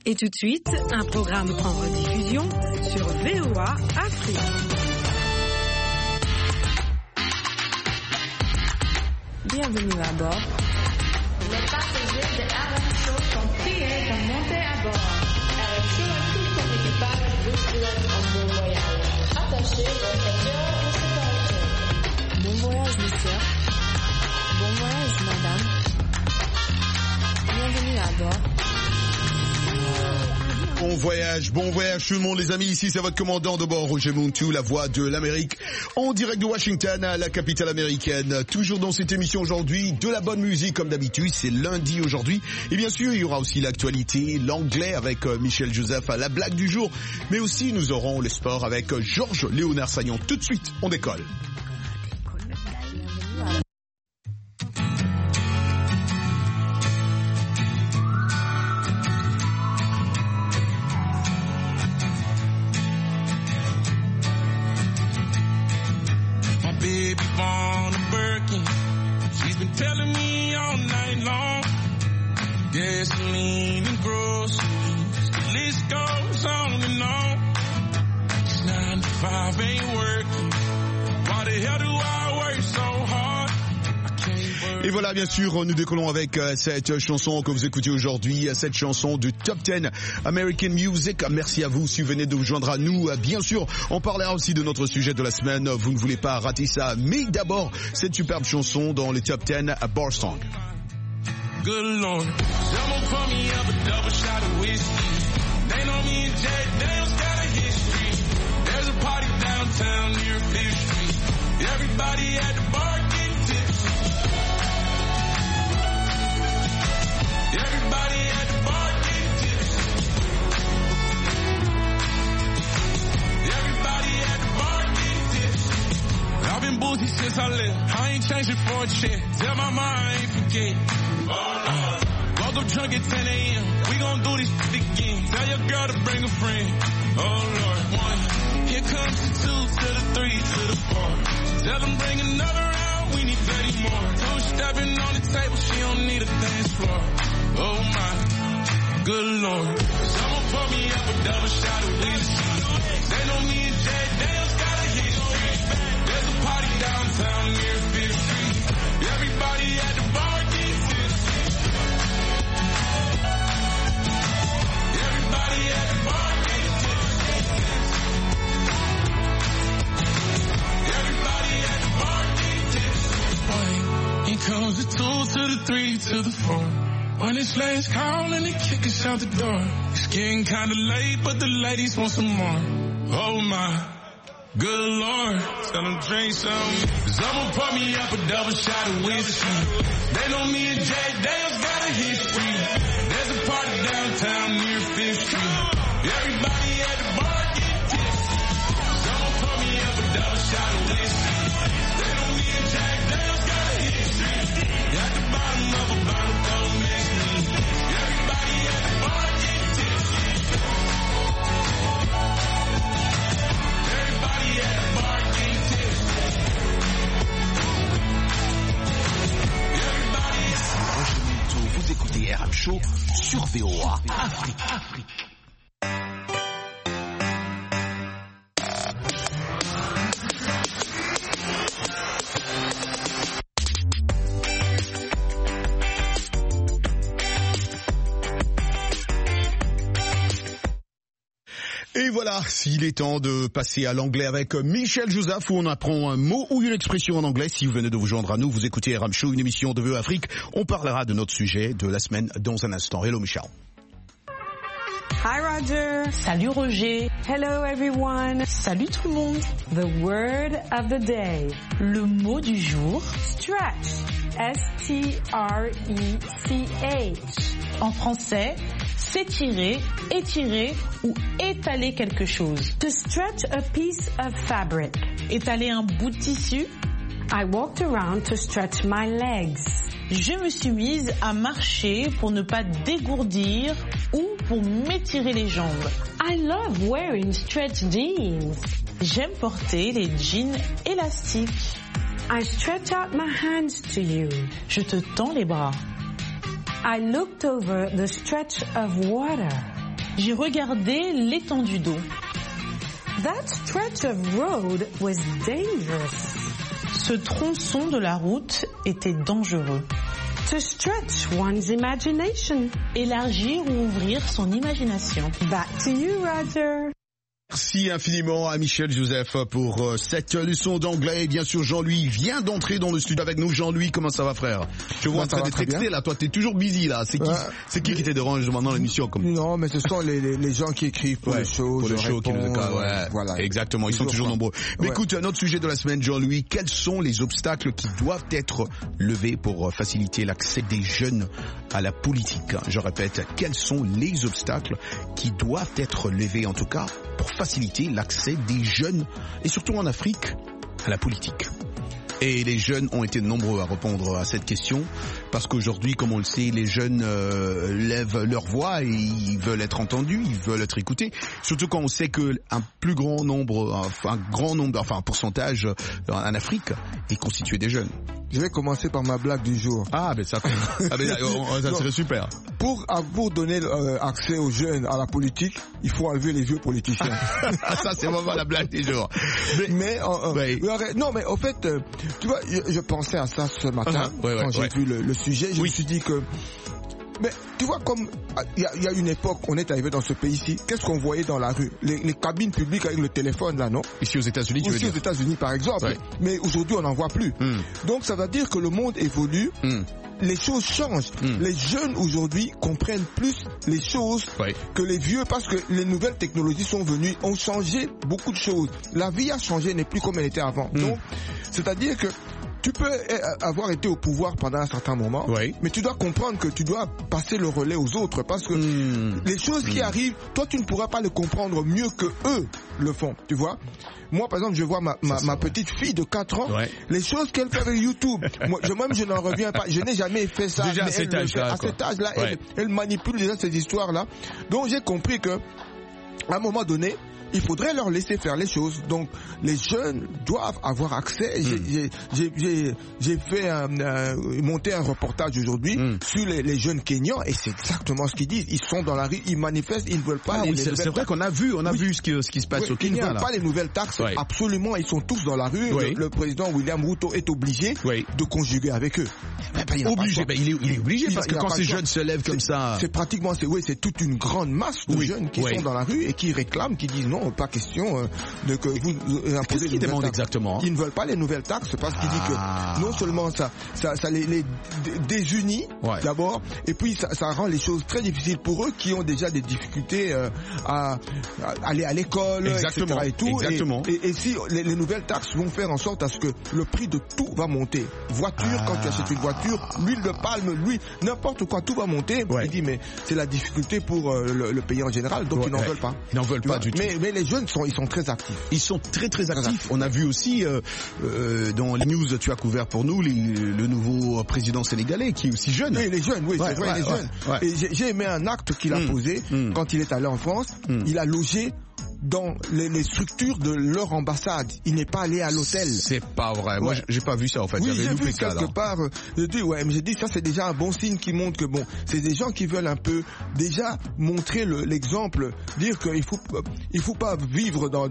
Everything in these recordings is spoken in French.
Et tout de suite, un programme en rediffusion sur VOA Afrique. Bienvenue à bord. Les passagers de RMShow sont priés de monter à bord. RMShow et tout son équipage vous souhaitent un bon voyage. Attachez vos ceintures de sécurité. Bon voyage, monsieur. Bon voyage, madame. Bienvenue à bord. Bon voyage tout le monde les amis, ici c'est votre commandant de bord Roger Muntu, la voix de l'Amérique, en direct de Washington, la capitale américaine. Toujours dans cette émission aujourd'hui, de la bonne musique comme d'habitude, c'est lundi aujourd'hui. Et bien sûr, il y aura aussi l'actualité, l'anglais avec Michel Joseph à la blague du jour. Mais aussi nous aurons le sport avec Georges Léonard Sagnon. Tout de suite, on décolle. Gasoline and groceries, the list goes on and on. It's 9 to 5 ain't working. Why the hell do I work so hard? Et voilà, bien sûr, nous décollons avec cette chanson que vous écoutez aujourd'hui, cette chanson du Top 10 American Music. Merci à vous si vous venez de vous joindre à nous. Bien sûr, on parlera aussi de notre sujet de la semaine. Vous ne voulez pas rater ça. Mais d'abord, cette superbe chanson dans les Top 10 à Bar Song. Good Lord, someone pour me up a double shot of whiskey. They know me and Jay Dale's got a history. There's a party downtown near 5th Street. Everybody at the bar getting tipsy. Everybody at the bar getting tipsy. Everybody at the bar getting tipsy. I've been boozy since I left. I ain't changing for a check. Tell my mom I ain't forget. Woke up drunk at 10 a.m. We gon' do this shit again. Tell your girl to bring a friend. Oh Lord, 1. Here comes the 2 to the 3 to the 4. Tell them bring another round. We need 30 more. 2 stepping on the table. She don't need a dance floor. Oh my, good Lord. Someone pour me up a double shot of whiskey. They know me and Jay Dale's got a history. There's a party downtown near 5th Street. Everybody at the bar getting tipsy. Everybody at the bar getting tipsy. Everybody at the bar getting tipsy. Here comes the 2 to the 3 to the 4. When it's last call and they kick us out the door. It's getting kinda late, but the ladies want some more. Oh my, good Lord. Tell them drink some. Someone pour me up a double shot of whiskey. They know me and Jay Dale's got a history. There's a party downtown near 5th Street. Everybody at the bar getting tipsy. Someone pour me up a double shot of whiskey. They know me and Jay Dale's got a history. At the bottom of a bottle, don't miss me. Everybody at the bar getting tipsy. Everybody at the bar getting tipsy. Everybody at the bar. Vous écoutez RM Show sur VOA Afrique. Et voilà, s'il est temps de passer à l'anglais avec Michel Joseph, où on apprend un mot ou une expression en anglais. Si vous venez de vous joindre à nous, vous écoutez RM Show, une émission de VOA Afrique. On parlera de notre sujet de la semaine dans un instant. Hello Michel. Hi Roger. Salut Roger. Hello everyone. Salut tout le monde. The word of the day. Le mot du jour. Stretch. S-T-R-E-C-H. En français, s'étirer, étirer ou étaler quelque chose. To stretch a piece of fabric. Étaler un bout de tissu. I walked around to stretch my legs. Je me suis mise à marcher pour ne pas dégourdir ou pour m'étirer les jambes. I love wearing stretch jeans. J'aime porter les jeans élastiques. I stretch out my hands to you. Je te tends les bras. I looked over the stretch of water. J'ai regardé l'étendue d'eau. That stretch of road was dangerous. Ce tronçon de la route était dangereux. To stretch one's imagination. Élargir ou ouvrir son imagination. Back to you, Roger. Merci infiniment à Michel Joseph pour cette leçon d'anglais. Et bien sûr, Jean-Louis vient d'entrer dans le studio avec nous. Jean-Louis, comment ça va, frère? Je vois en train d'être excité, là. Toi, t'es toujours busy, là. C'est qui te dérange maintenant l'émission comme... Non, mais ce sont les gens qui écrivent pour les shows. Pour les shows qui nous voilà. Exactement. Ils sont toujours nombreux. Mais écoute, un autre sujet de la semaine, Jean-Louis. Quels sont les obstacles qui doivent être levés pour faciliter l'accès des jeunes à la politique? Je répète, quels sont les obstacles qui doivent être levés, en tout cas, pour faciliter l'accès des jeunes, et surtout en Afrique, à la politique? Et les jeunes ont été nombreux à répondre à cette question, parce qu'aujourd'hui, comme on le sait, les jeunes lèvent leur voix et ils veulent être entendus, ils veulent être écoutés, surtout quand on sait qu'un un pourcentage en Afrique est constitué des jeunes. Je vais commencer par ma blague du jour. Ça serait super. Pour donner accès aux jeunes à la politique, il faut enlever les vieux politiciens. Ça, c'est vraiment la blague du jour. Mais au fait, tu vois, je pensais à ça ce matin quand j'ai vu le sujet. Je me suis dit que... Mais tu vois, comme il y a une époque, on est arrivé dans ce pays-ci, qu'est-ce qu'on voyait dans la rue? Les cabines publiques avec le téléphone, là, non? Ici aux États-Unis, tu veux dire? Ici aux États-Unis, par exemple. Ouais. Mais aujourd'hui, on n'en voit plus. Donc, ça veut dire que le monde évolue. Les choses changent. Les jeunes aujourd'hui comprennent plus les choses que les vieux, parce que les nouvelles technologies sont venues, ont changé beaucoup de choses. La vie a changé, n'est plus comme elle était avant. Donc, c'est-à-dire que tu peux avoir été au pouvoir pendant un certain moment, mais tu dois comprendre que tu dois passer le relais aux autres, parce que les choses qui arrivent, toi tu ne pourras pas les comprendre mieux que eux le font, tu vois. Moi par exemple, je vois ma petite fille de 4 ans, les choses qu'elle fait avec YouTube, moi-même je n'en reviens pas, je n'ai jamais fait ça. Déjà à cet âge-là, elle manipule déjà ces histoires-là. Donc j'ai compris que à un moment donné, il faudrait leur laisser faire les choses. Donc, les jeunes doivent avoir accès. J'ai fait monter un reportage aujourd'hui sur les jeunes Kenyans, et c'est exactement ce qu'ils disent. Ils sont dans la rue, ils manifestent, ils ne veulent pas les nouvelles taxes. C'est vrai qu'on a vu ce qui se passe au Kenya. Ils ne veulent pas les nouvelles taxes. Absolument, ils sont tous dans la rue. Le président William Ruto est obligé de conjuguer avec eux. Il est obligé, parce que quand ces jeunes se lèvent comme ça... C'est pratiquement, c'est toute une grande masse de jeunes qui sont dans la rue et qui réclament, qui disent non, pas question de que vous imposez les nouvelles taxes. Exactement. Ils ne veulent pas les nouvelles taxes, parce qu'il dit que non seulement ça les désunit d'abord, et puis ça rend les choses très difficiles pour eux qui ont déjà des difficultés à aller à l'école, etc. et tout. Exactement. Et si les nouvelles taxes vont faire en sorte à ce que le prix de tout va monter. Voiture, quand tu achètes une voiture, l'huile de palme, n'importe quoi, tout va monter. Il dit mais c'est la difficulté pour le pays en général, donc ils n'en veulent pas. Ils n'en veulent pas du tout. Mais les jeunes ils sont très actifs. Ils sont très actifs. On a vu aussi dans les news, tu as couvert pour nous le nouveau président sénégalais qui est aussi jeune. Oui, les jeunes, c'est vrai, les jeunes. Et j'ai aimé un acte qu'il a posé quand il est allé en France. Il a logé dans les structures de leur ambassade. Il n'est pas allé à l'hôtel. C'est pas vrai. Moi, j'ai pas vu ça, en fait. Oui, j'ai vu quelque part. J'ai dit, ça, c'est déjà un bon signe qui montre que c'est des gens qui veulent un peu déjà montrer l'exemple, dire qu'il faut pas vivre dans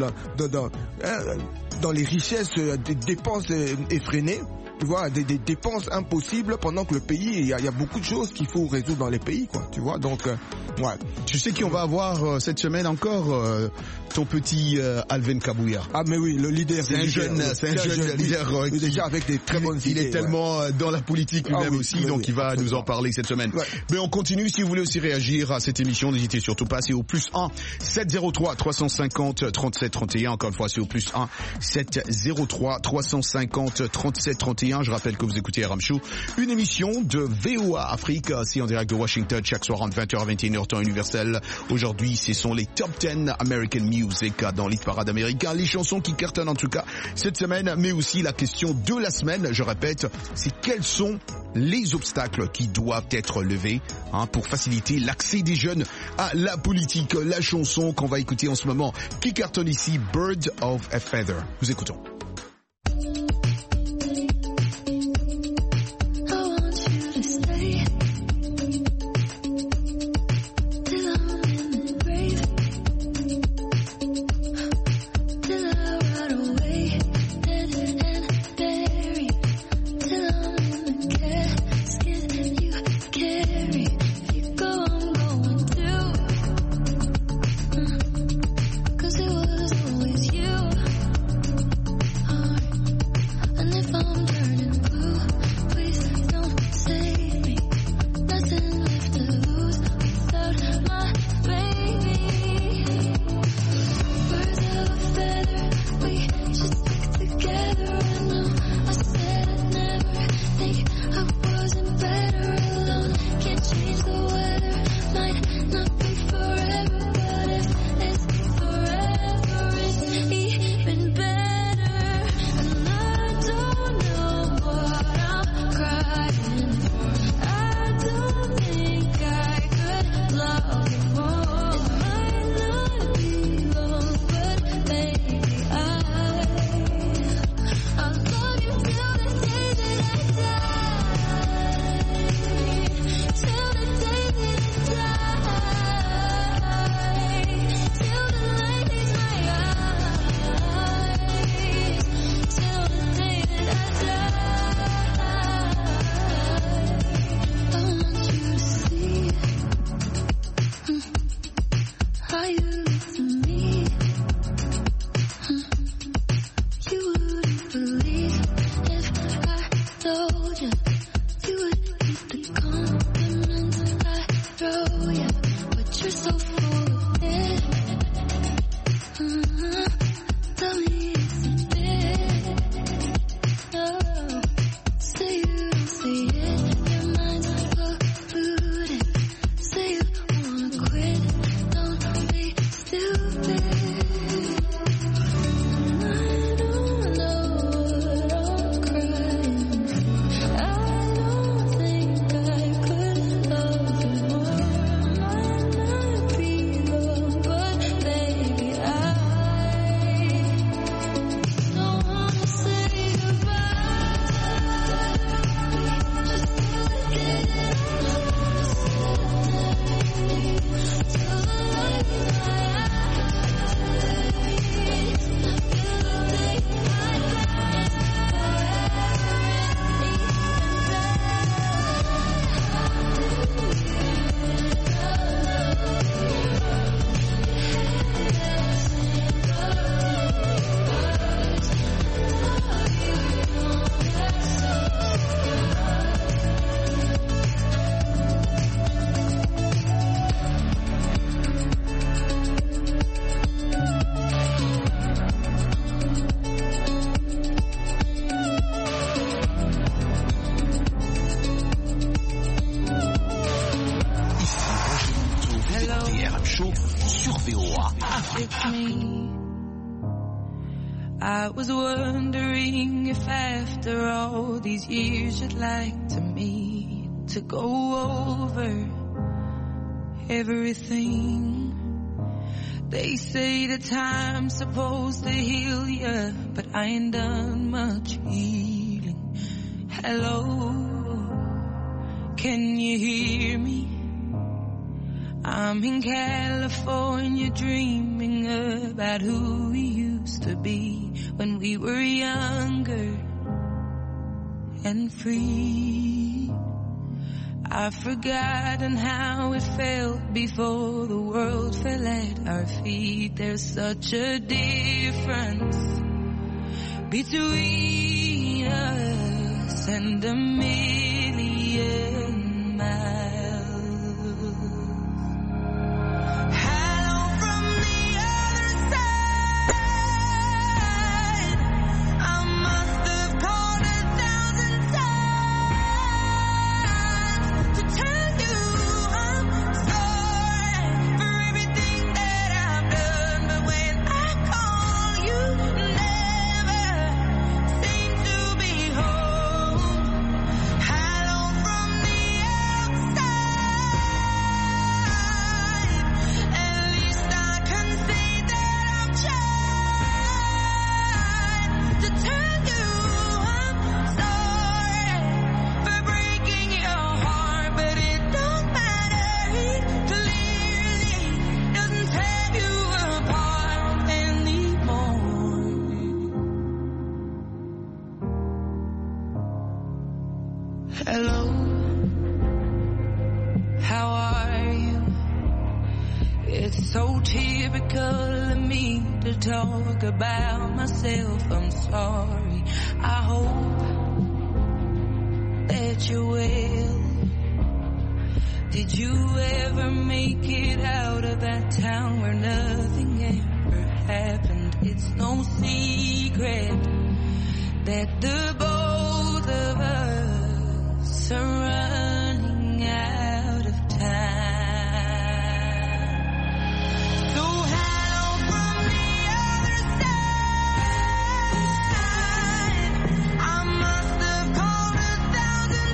les richesses, des dépenses effrénées. Tu vois, des dépenses impossibles, pendant que le pays, il y a beaucoup de choses qu'il faut résoudre dans les pays, quoi. Tu vois, donc, Tu sais qui on va avoir cette semaine encore, ton petit Alvin Kabouya. Ah, mais oui, le leader. C'est un jeune leader. Déjà avec des très bonnes idées. Il est tellement dans la politique lui-même aussi, donc il va nous en parler cette semaine. Mais on continue. Si vous voulez aussi réagir à cette émission, n'hésitez surtout pas. C'est au +1 703 350 37 31. Encore une fois, c'est au +1 703 350 37 31. Je rappelle que vous écoutez RM Show, une émission de VOA Afrique, c'est en direct de Washington, chaque soir entre 20h et 21h temps universel. Aujourd'hui, ce sont les Top 10 American Music dans l'hit parade américain, les chansons qui cartonnent en tout cas cette semaine, mais aussi la question de la semaine, je répète, c'est quels sont les obstacles qui doivent être levés pour faciliter l'accès des jeunes à la politique. La chanson qu'on va écouter en ce moment qui cartonne ici, Bird of a Feather. Nous écoutons. Till I'm in grow, yeah, but you're so full of it. Tell me it's a bit. Oh, say you don't see it. Your mind's polluted. Say you wanna quit. Don't be stupid. I don't know what I'm crying. I don't think I could love you more. Might not be love, but baby, I don't wanna say goodbye. Just to get I was wondering if after all these years you'd like to meet to go over everything. They say the time's supposed to heal ya, but I ain't done much healing. Hello, can you hear me? I'm in California dreaming about who we used to be when we were younger and free. I've forgotten how it felt before the world fell at our feet. There's such a difference between us and a million miles. Hello, how are you? It's so typical of me to talk about myself. I'm sorry. I hope that you're well. Did you ever make it out of that town where nothing ever happened? It's no secret that the both of us are running out of time. So hello from the other side. I must have called 1,000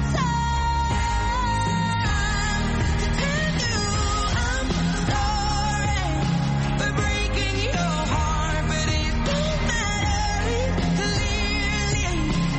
times to tell you I'm sorry for breaking your heart, but it don't matter. It clearly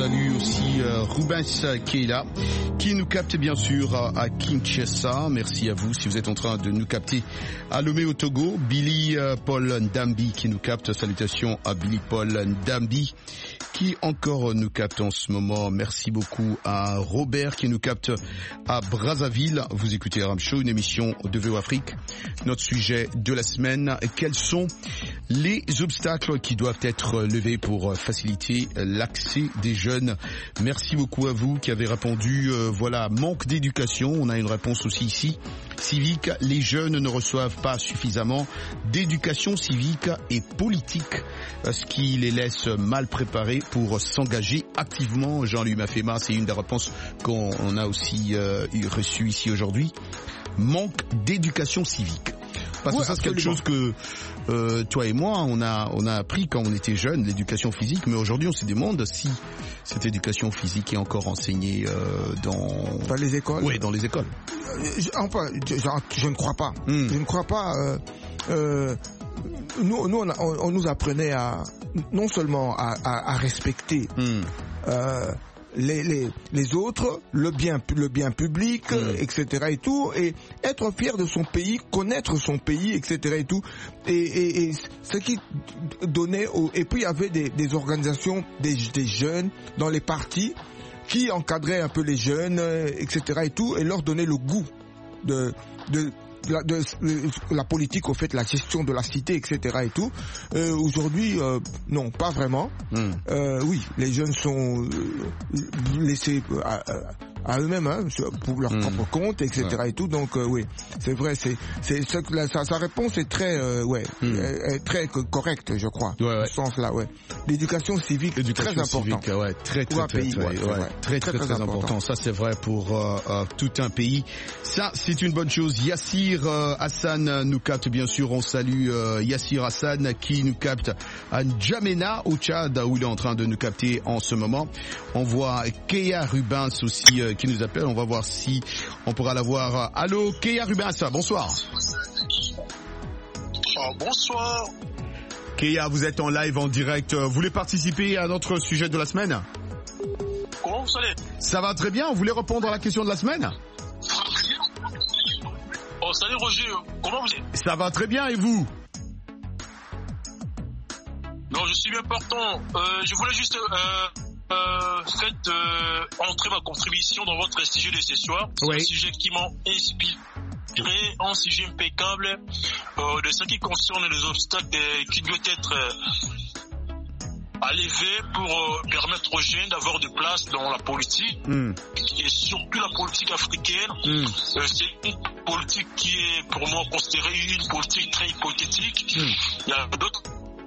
salue aussi Rubens qui est là, qui nous capte bien sûr à Kinshasa. Merci à vous si vous êtes en train de nous capter à Lomé au Togo. Billy Paul Ndambi qui nous capte. Salutations à Billy Paul Ndambi qui encore nous capte en ce moment. Merci beaucoup à Robert qui nous capte à Brazzaville. Vous écoutez Ram Show, une émission de VO Afrique. Notre sujet de la semaine, quels sont les obstacles qui doivent être levés pour faciliter l'accès des jeunes? Merci beaucoup à vous qui avez répondu. Voilà, manque d'éducation. On a une réponse aussi ici. Civique, les jeunes ne reçoivent pas suffisamment d'éducation civique et politique, ce qui les laisse mal préparés pour s'engager activement. Jean-Louis Mafema, c'est une des réponses qu'on a aussi reçues ici aujourd'hui. Manque d'éducation civique. Parce que ça, c'est quelque chose que toi et moi, on a appris quand on était jeunes, l'éducation physique, mais aujourd'hui, on se demande si cette éducation physique est encore enseignée dans les écoles. Oui, dans les écoles. Je ne crois pas. Je ne crois pas. Nous, on nous apprenait à non seulement à respecter les autres, le bien public, etc. et tout, et être fier de son pays, connaître son pays, etc. et tout, et ce qui donnait et puis il y avait des organisations des jeunes dans les partis qui encadraient un peu les jeunes, etc. et tout, et leur donnaient le goût de la politique, au fait, la gestion de la cité, etc. et tout. Aujourd'hui, non, pas vraiment. Oui, les jeunes sont laissés à eux-mêmes, hein, pour leur propre compte, etc. et tout. Donc oui, c'est vrai, sa réponse est très très correcte, je crois, dans ce sens-là. Ouais. L'éducation civique, très important. Très important. Ça, c'est vrai pour tout un pays. Ça, c'est une bonne chose. Yassir Hassan nous capte, bien sûr. On salue Yassir Hassan qui nous capte à N'Djamena au Tchad, où il est en train de nous capter en ce moment. On voit Keya Rubens aussi qui nous appelle. On va voir si on pourra la voir. Allô, Keya Rubens, bonsoir. Bonsoir. Keya, vous êtes en live, en direct. Vous voulez participer à notre sujet de la semaine? Comment vous allez? Ça va très bien. Vous voulez répondre à la question de la semaine? Oh, salut Roger, comment vous êtes? Ça va très bien, et vous? Non, je suis bien partant. Je voulais juste entrer ma contribution dans votre sujet de ce soir. C'est un sujet qui m'a inspiré, un sujet impeccable de ce qui concerne les obstacles qui doivent être à lever pour permettre aux jeunes d'avoir de place dans la politique et surtout la politique africaine. C'est une politique qui est pour moi considérée une politique très hypothétique. Il y a d'autres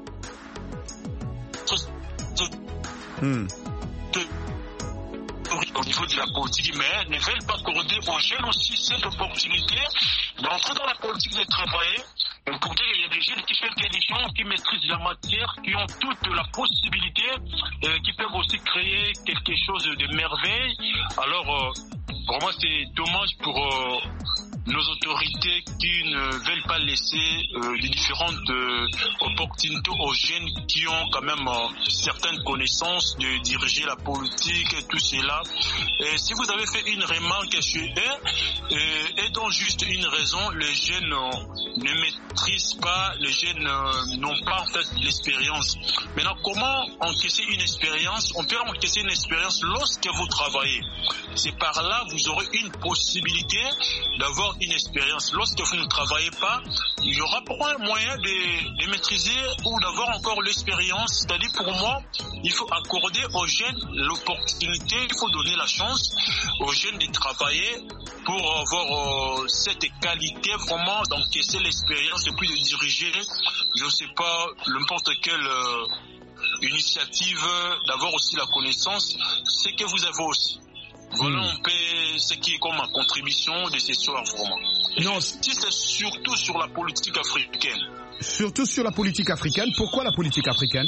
au niveau de la politique, mais ne veulent pas accorder aux jeunes aussi cette opportunité d'entrer dans la politique, de travailler. Pour dire qu'il y a des jeunes qui sont intelligents, qui maîtrisent la matière, qui ont toute la possibilité, qui peuvent aussi créer quelque chose de merveille. Alors, pour moi, c'est dommage pour nos autorités qui ne veulent pas laisser les différentes opportunités aux jeunes qui ont quand même certaines connaissances de diriger la politique et tout cela. Et si vous avez fait une remarque sur eux, et donc juste une raison, les jeunes ne maîtrisent pas, les jeunes n'ont pas en fait l'expérience. Maintenant, comment encaisser une expérience? On peut encaisser une expérience lorsque vous travaillez. C'est par là vous aurez une possibilité d'avoir une expérience. Lorsque vous ne travaillez pas, il y aura pas un moyen de maîtriser ou d'avoir encore l'expérience. C'est-à-dire pour moi, il faut accorder aux jeunes l'opportunité, il faut donner la chance aux jeunes de travailler pour avoir cette qualité vraiment d'encaisser l'expérience et puis de diriger, je ne sais pas, n'importe quelle initiative, d'avoir aussi la connaissance, c'est que vous avez aussi. Voilà un peu ce qui est comme ma contribution de ce soir vraiment. Non, c'est surtout sur la politique africaine. Surtout sur la politique africaine. Pourquoi la politique africaine?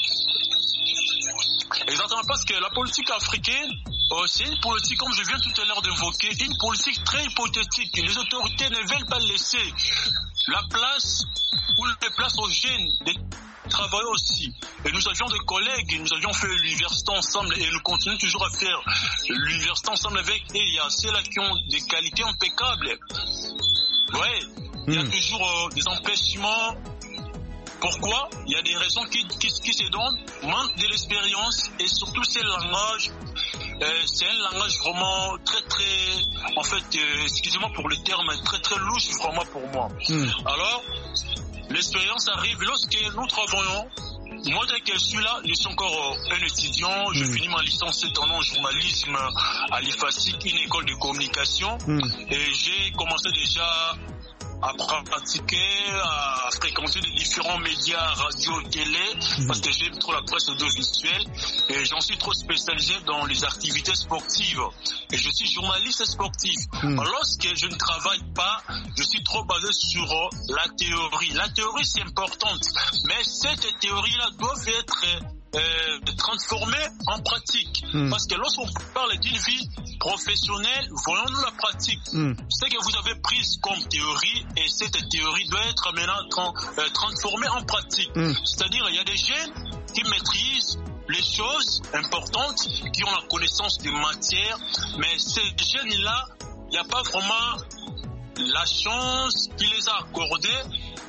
Exactement, parce que la politique africaine, c'est une politique, comme je viens tout à l'heure d'évoquer, une politique très hypothétique. Les autorités ne veulent pas laisser la place ou les places aux jeunes de travaillé aussi. Et nous avions des collègues, nous avions fait l'université ensemble et nous continuons toujours à faire l'université ensemble avec EIA. C'est là qui ont des qualités impeccables. Ouais, il y a toujours des empêchements. Pourquoi? Il y a des raisons qui se donnent, manque de l'expérience et surtout c'est le langage. C'est un langage vraiment très, en fait, excusez-moi pour le terme, très louche vraiment pour moi. Alors, l'expérience arrive lorsque nous travaillons. Moi, dès que je suis là, je suis encore un étudiant. Je finis ma licence cette année en journalisme à l'IFASIC, une école de communication. Et j'ai commencé déjà à pratiquer, à fréquenter des différents médias, radio, télé, parce que j'aime trop la presse audiovisuelle et j'en suis trop spécialisé dans les activités sportives. Et je suis journaliste sportif. Lorsque je ne travaille pas, je suis trop basé sur la théorie. La théorie, c'est importante, mais cette théorie-là doit être transformée en pratique. Parce que lorsqu'on parle d'une vie professionnelle, voyons-nous la pratique. Ce que vous avez pris comme théorie, et cette théorie doit être maintenant transformée en pratique. C'est-à-dire, il y a des jeunes qui maîtrisent les choses importantes, qui ont la connaissance des matières, mais ces jeunes-là, il n'y a pas vraiment la chance qui les a accordés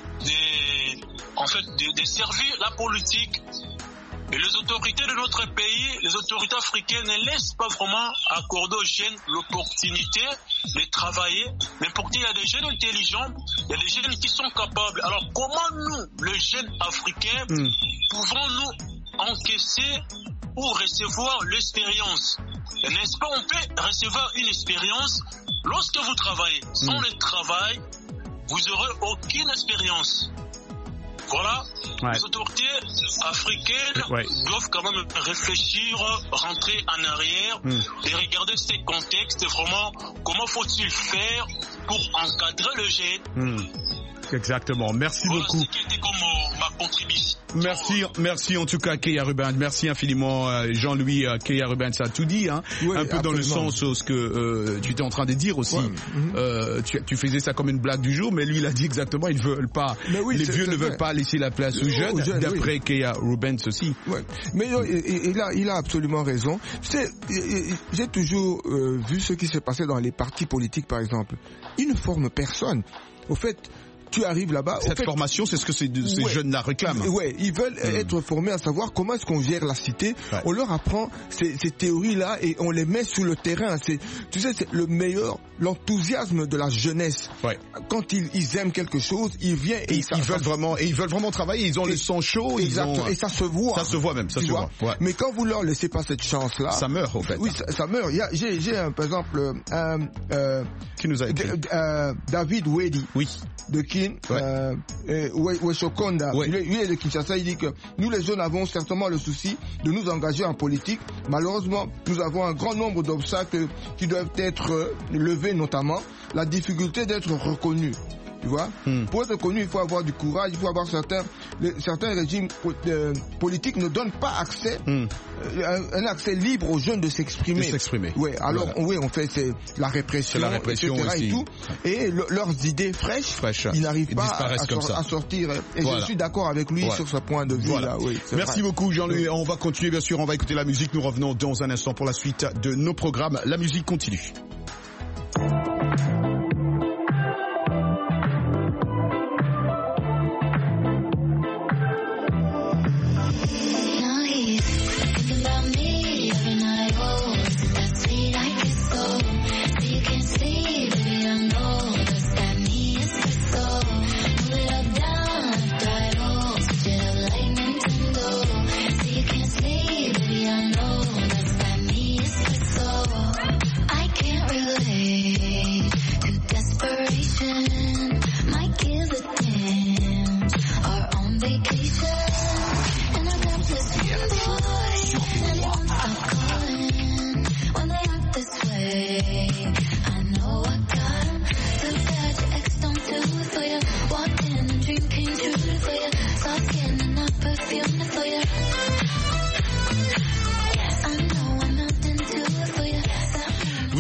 de servir la politique. Et les autorités de notre pays, les autorités africaines ne laissent pas vraiment accorder aux jeunes l'opportunité de travailler. Mais pourtant, il y a des jeunes intelligents, il y a des jeunes qui sont capables. Alors, comment nous, les jeunes africains, pouvons-nous encaisser ou recevoir l'expérience? N'est-ce pas, on peut recevoir une expérience lorsque vous travaillez. Sans le travail, vous n'aurez aucune expérience. Voilà, les autorités africaines doivent quand même réfléchir, rentrer en arrière et regarder ces contextes, vraiment, comment faut-il faire pour encadrer le jeune. Exactement, merci beaucoup. C'était comme ma contribution. Merci en tout cas Keya Rubin, merci infiniment Jean-Louis. Keya Rubin, ça a tout dit, hein, un peu dans le sens ce que tu étais en train de dire aussi. Tu faisais ça comme une blague du jour, mais lui il a dit exactement, ils veulent pas, les vieux ne veulent pas laisser la place aux jeunes, d'après Keya Rubin aussi. Mais il a absolument raison. J'ai toujours vu ce qui s'est passé dans les partis politiques par exemple. Ils ne forment personne. Au fait, tu arrives là-bas. Cette formation, c'est ce que ces jeunes-là réclament. Ouais, ils veulent être formés à savoir comment est-ce qu'on gère la cité. On leur apprend ces théories-là et on les met sur le terrain. Tu sais, c'est le meilleur, l'enthousiasme de la jeunesse. Quand ils aiment quelque chose, ils viennent et ils veulent vraiment travailler. Ils ont le sang chaud. Exactement. Et ça se voit. Ça se voit même. Ça se voit. Mais quand vous leur laissez pas cette chance-là, ça meurt en fait. Oui, ça meurt. J'ai par exemple qui nous a écrit David Wedi. Oui. De Kin, Weshokonda, lui est de Kinshasa, il dit que nous les jeunes avons certainement le souci de nous engager en politique. Malheureusement, nous avons un grand nombre d'obstacles qui doivent être levés, notamment la difficulté d'être reconnu. Tu vois, pour être connu, il faut avoir du courage, il faut avoir certains régimes politiques ne donnent pas accès, un accès libre aux jeunes de s'exprimer. Ouais, alors on fait la répression, etc. Aussi. Et tout, et leurs idées fraîches, ils n'arrivent pas à sortir. Et je suis d'accord avec lui sur ce point de vue là. Oui, merci beaucoup Jean-Louis. On va continuer bien sûr, on va écouter la musique. Nous revenons dans un instant pour la suite de nos programmes. La musique continue. I can't relate to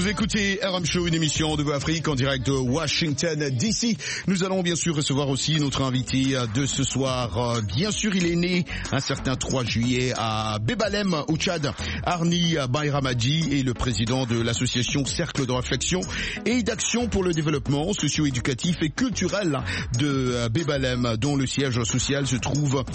Vous écoutez RM Show, une émission de Afrique en direct de Washington DC. Nous allons bien sûr recevoir aussi notre invité de ce soir. Bien sûr, il est né un certain 3 juillet à Bebalem au Tchad. Arni Bayramadi est le président de l'association Cercle de réflexion et d'action pour le développement socio-éducatif et culturel de Bebalem, dont le siège social se trouve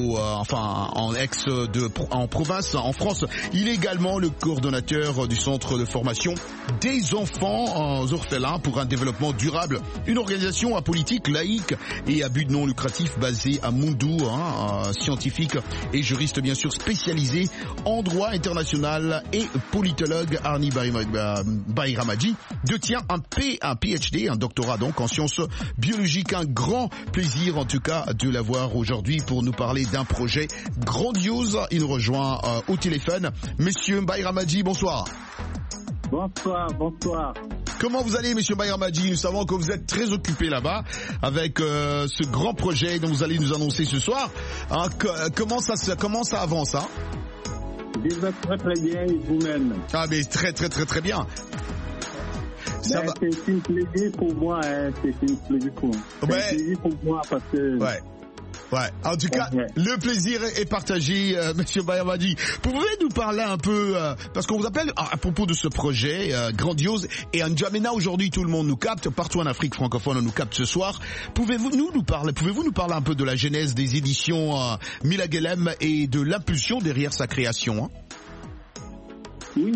en province, en France. Il est également le coordonnateur du centre de formation des enfants orphelins pour un développement durable, une organisation apolitique, laïque et à but non lucratif basée à Moundou, scientifique et juriste bien sûr spécialisé en droit international et politologue. Arni Bayramadi détient un PhD, un doctorat donc en sciences biologiques. Un grand plaisir en tout cas de l'avoir aujourd'hui pour nous parler d'un projet grandiose. Il nous rejoint au téléphone. Monsieur Bayramadi, bonsoir. Bonsoir. Comment vous allez, monsieur Bayramadi? Nous savons que vous êtes très occupé là-bas avec ce grand projet dont vous allez nous annoncer ce soir. Comment ça avance, hein? Je vais très bien, et vous-même? Ah, mais très bien. C'est une plaisir pour moi, c'est une plaisir pour moi. C'est un plaisir pour moi parce que... Ouais. En tout cas, le plaisir est partagé, monsieur Bayramadi. Pouvez-vous nous parler un peu, parce qu'on vous appelle à propos de ce projet grandiose, et en N'Djamena aujourd'hui tout le monde nous capte, partout en Afrique francophone on nous capte ce soir. Pouvez-vous nous parler un peu de la genèse des éditions Milagelem et de l'impulsion derrière sa création, hein? Oui,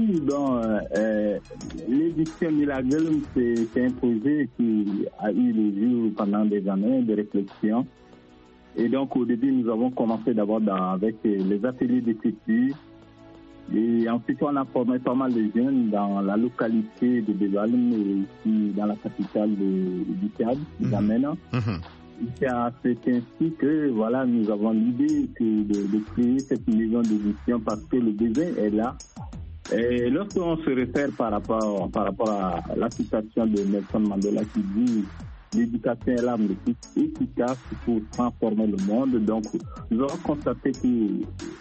l'édition Milagelem, c'est un projet qui a eu le jour pendant des années de réflexion. Et donc, au début, nous avons commencé d'abord avec les ateliers d'écriture. Et ensuite, on a formé pas mal de jeunes dans la localité de Bebalem et aussi dans la capitale du Tchad, N'Djamena. C'est ainsi que, voilà, nous avons l'idée de créer cette maison d'édition parce que le besoin est là. Et lorsqu'on se réfère par rapport à la citation de Nelson Mandela qui dit l'éducation est l'arme le plus efficace pour transformer le monde. Donc, nous avons constaté que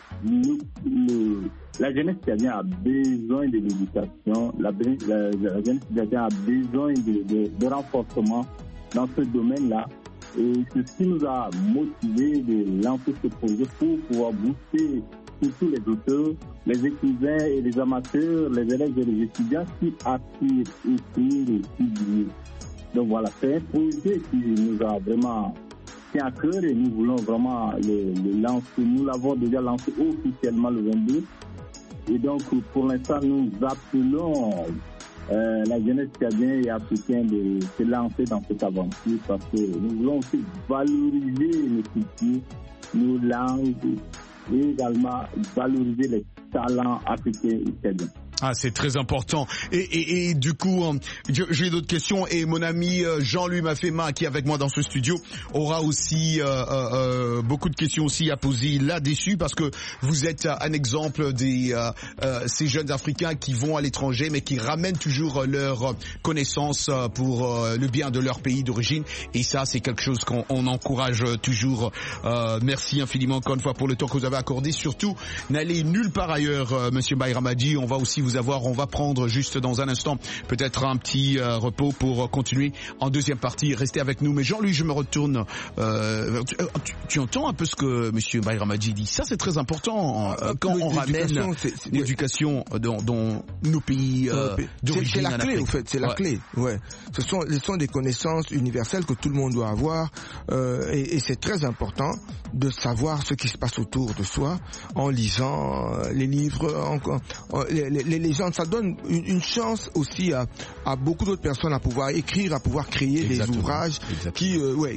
la jeunesse tchadienne a besoin de l'éducation, la jeunesse tchadienne a besoin de renforcement dans ce domaine-là. Et c'est ce qui nous a motivé de lancer ce projet pour pouvoir booster surtout les auteurs, les écrivains et les amateurs, les élèves et les étudiants qui aspirent écrire et publier. Donc voilà, c'est un projet qui nous a vraiment tient à cœur et nous voulons vraiment le lancer. Nous l'avons déjà lancé officiellement le 22. Et donc pour l'instant, nous appelons la jeunesse tchadienne et africaine de se lancer dans cette aventure parce que nous voulons aussi valoriser nos cultures, nos langues et également valoriser les talents africains et tchadiens. Ah, c'est très important. Et du coup, j'ai d'autres questions. Et mon ami Jean-Louis Mafema, qui est avec moi dans ce studio, aura aussi beaucoup de questions aussi à poser là-dessus, parce que vous êtes un exemple ces jeunes Africains qui vont à l'étranger, mais qui ramènent toujours leurs connaissances pour le bien de leur pays d'origine. Et ça, c'est quelque chose qu'on encourage toujours. Merci infiniment encore une fois pour le temps que vous avez accordé. Surtout, n'allez nulle part ailleurs, monsieur Bayramadi. On va aussi vous avoir, on va prendre juste dans un instant peut-être un petit repos pour continuer en deuxième partie. Restez avec nous. Mais Jean-Louis, je me retourne. Tu entends un peu ce que monsieur Bayramadi dit? Ça, c'est très important quand on ramène l'éducation dans nos pays d'origine. C'est la clé, en fait. C'est la clé. Ouais. Ce sont des connaissances universelles que tout le monde doit avoir, et c'est très important de savoir ce qui se passe autour de soi en lisant les livres, les légendes. Ça donne une chance aussi à beaucoup d'autres personnes à pouvoir écrire, à pouvoir créer des ouvrages qui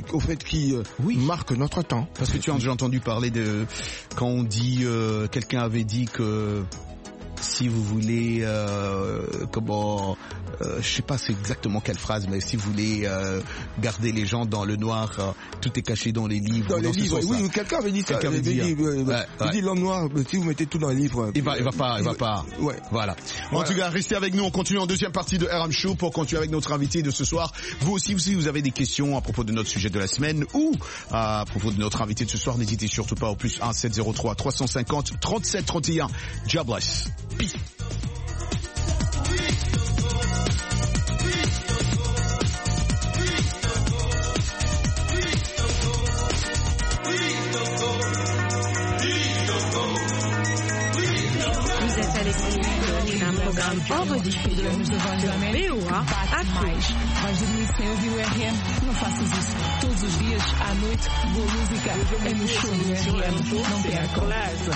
marquent notre temps. Parce que tu as déjà entendu parler de quand on dit quelqu'un avait dit que si vous voulez je sais pas c'est exactement quelle phrase, mais si vous voulez garder les gens dans le noir, tout est caché dans les livres. Dans les livres, oui, quelqu'un avait dit ça. Il dit l'homme noir, si vous mettez tout dans le livre, il va pas. Ouais. Voilà. En tout cas, restez avec nous. On continue en deuxième partie de RM Show pour continuer avec notre invité de ce soir. Vous aussi, si vous avez des questions à propos de notre sujet de la semaine ou à propos de notre invité de ce soir, n'hésitez surtout pas au plus 1 703 350 37 31. Jobless. Peace. Un programme en rediffusion sur VOA Afrique. Vais dormir sem ouvir o RM? Não faças isso. Todos os dias, à noite, boa música é no show do RM. Não percam.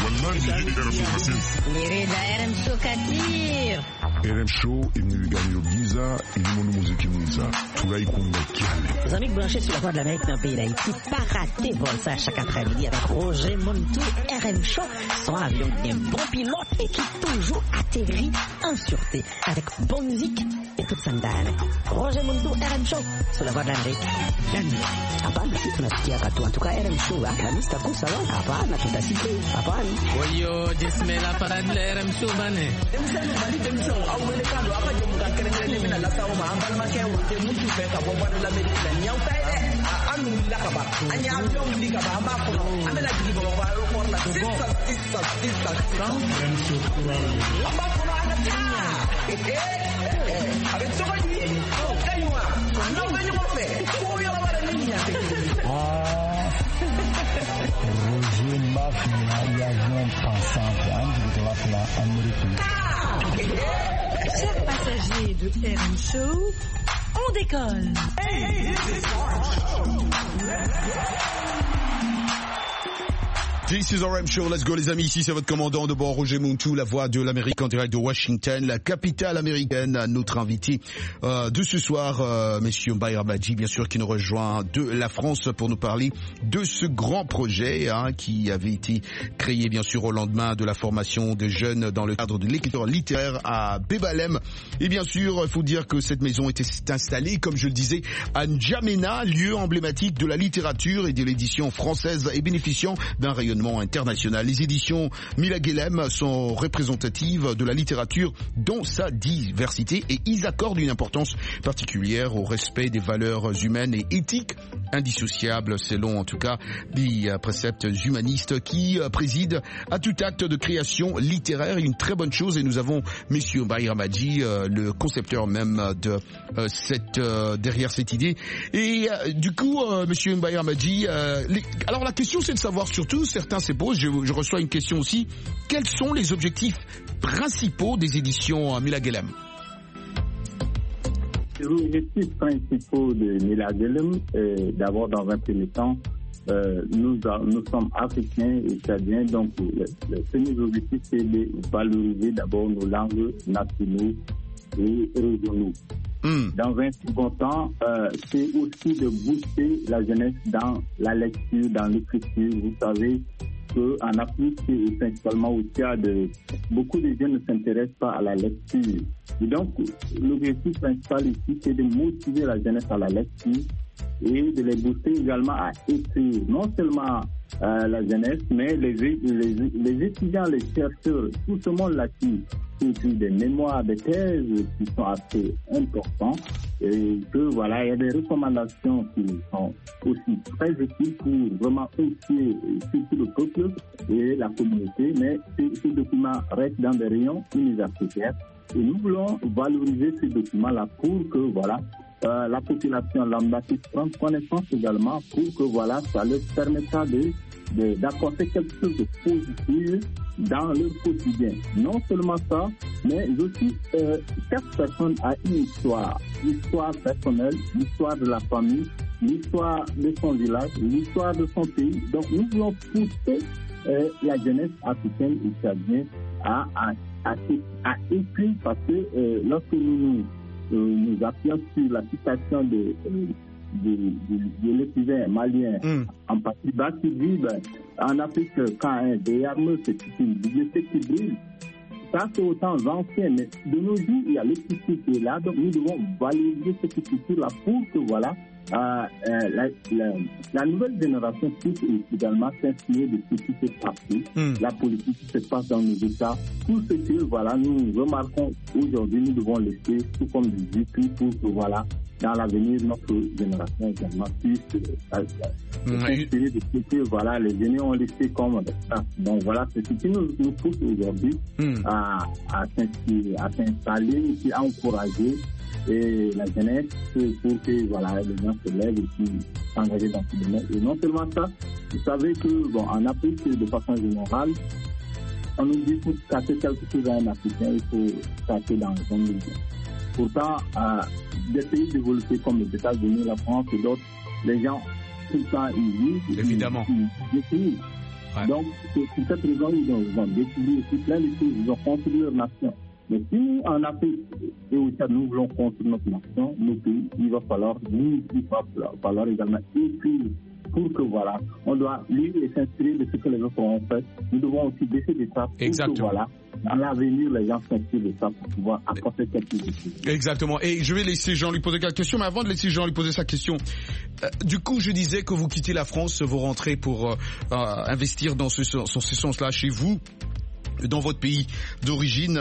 RM Show Katir. RM Show, il nous gagne le Giza, il nous montre musique qui nous a. Tout là, il compte le Les amis branchés sur la voix de l'Amérique dans le pays d'Haïti, pas rater vol ça chaque après-midi avec Roger Montou, RM Show, son avion bien bon pilote et qui toujours atterrit en sûreté avec bonne musique et toute sandale. Roger Montou, RM Show, sur la voix de l'Amérique. Hapana, sisi tunasikia katu. En tout cas, RM Show, Alhamisi takusa wa? Hapana, tutasikia. Hapana. Oyo, jismela para de RM Show bane. Roger Mafia, avião passante antes de lá Amérique. Chers passagers de RM Show, on décolle. This is RM Show, let's go les amis, ici c'est votre commandant de bord Roger Montou, la voix de l'Amérique en direct de Washington, la capitale américaine, notre invité de ce soir, Monsieur Mbaye Rabadji, bien sûr, qui nous rejoint de la France pour nous parler de ce grand projet qui avait été créé bien sûr au lendemain de la formation des jeunes dans le cadre de l'écriture littéraire à Bebalem. Et bien sûr, il faut dire que cette maison était installée, comme je le disais, à N'Djamena, lieu emblématique de la littérature et de l'édition française et bénéficiant d'un rayonnement international. Les éditions Milaguelem sont représentatives de la littérature dans sa diversité et ils accordent une importance particulière au respect des valeurs humaines et éthiques indissociables selon en tout cas les préceptes humanistes qui président à tout acte de création littéraire. Une très bonne chose et nous avons Monsieur Mbaye Rabadji, le concepteur même de derrière cette idée. Et du coup, Monsieur Mbaye Rabadji, alors la question c'est de savoir surtout, certains se posent, je reçois une question aussi, quels sont les objectifs principaux des éditions Milaguelem? Les objectifs principaux de Milaguelem, d'abord dans un premier temps, nous sommes africains et tchadiens, donc le premier objectif c'est de valoriser d'abord nos langues nationales et régionaux. Dans un second temps, c'est aussi de booster la jeunesse dans la lecture, dans l'écriture. Vous savez qu'en Afrique et principalement au Tchad, beaucoup de jeunes ne s'intéressent pas à la lecture. Et donc, l'objectif principal ici, c'est de motiver la jeunesse à la lecture et de les booster également à écrire. Non seulement la jeunesse, mais les étudiants, les chercheurs, tout ce monde-là qui écrit des mémoires, des thèses qui sont assez importants et que voilà, il y a des recommandations qui sont aussi très utiles pour vraiment outiller surtout le peuple et la communauté, mais ces documents restent dans des rayons universitaires et nous voulons valoriser ces documents-là pour que voilà, la population lambda puisse prendre connaissance également pour que voilà, ça leur permettra d'apporter quelque chose de positif dans leur quotidien. Non seulement ça, mais aussi chaque personne a une histoire personnelle, l'histoire de la famille, l'histoire de son village, l'histoire de son pays. Donc nous voulons pousser la jeunesse africaine et tchadienne à écrire parce que lorsque nous appuyons sur la citation de l'écrivain malien en partie bas qui dit en Afrique quand un des armes c'est une bibliothèque qui brille. Ça c'est autant ancien, mais de nos jours il y a l'écriture qui est là, donc nous devons valoriser cette écriture là pour que voilà la nouvelle génération puisse également s'inspirer de ce qui se passe, la politique qui se passe dans nos États, tout ce que voilà nous remarquons aujourd'hui, nous devons laisser tout comme des écrits pour que voilà dans l'avenir notre génération également puisse s'inspirer de ce que voilà les aînés ont laissé comme ça. Donc voilà, c'est ce qui nous pousse aujourd'hui à s'inspirer, à s'installer et à encourager et la jeunesse pour que voilà, les gens se lèvent et puis s'engager dans ce domaine. Et non seulement ça, vous savez que en Afrique, de façon générale, on nous dit pour casser quelque chose à un Africain, il faut casser dans son milieu. Pourtant, des pays développés comme les États-Unis, la France et d'autres, les gens, tout le temps, ils vivent. Évidemment. Ouais. Donc, pour cette raison, ils ont décidé aussi plein de choses, ils ont construit leur nation. Mais si nous, en Afrique et au Tchad, nous voulons construire notre nation, nos pays, il va falloir également écrire pour que voilà, on doit lire et s'inspirer de ce que les autres ont fait. Nous devons aussi baisser des tables pour que voilà, dans l'avenir, les gens s'inspirent de ça pour pouvoir apporter quelque chose. Exactement. Et je vais laisser Jean lui poser quelques questions, mais avant de laisser Jean lui poser sa question, du coup, je disais que vous quittez la France, vous rentrez pour investir dans ce sens-là chez vous, dans votre pays d'origine.